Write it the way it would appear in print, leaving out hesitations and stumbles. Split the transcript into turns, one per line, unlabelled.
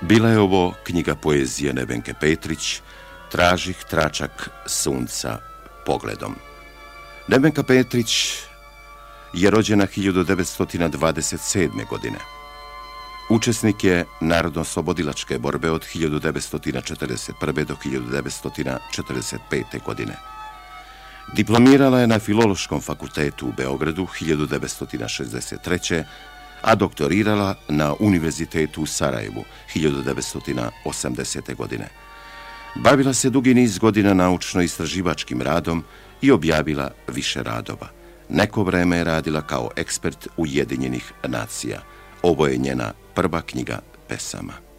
Bila je ovo knjiga poezije Nevenke Petrić, Tražih tračak sunca pogledom. Nevenka Petrić je rođena 1927. godine. Učesnik je narodno-oslobodilačke borbe od 1941. do 1945. godine. Diplomirala je na Filološkom fakultetu u Beogradu 1963. a doktorirala na Univerzitetu u Sarajevu 1980. godine. Bavila se dugi niz godina naučno-istraživačkim radom i objavila više radova. Neko vreme je radila kao ekspert Ujedinjenih nacija. Ovo je njena prva knjiga pesama.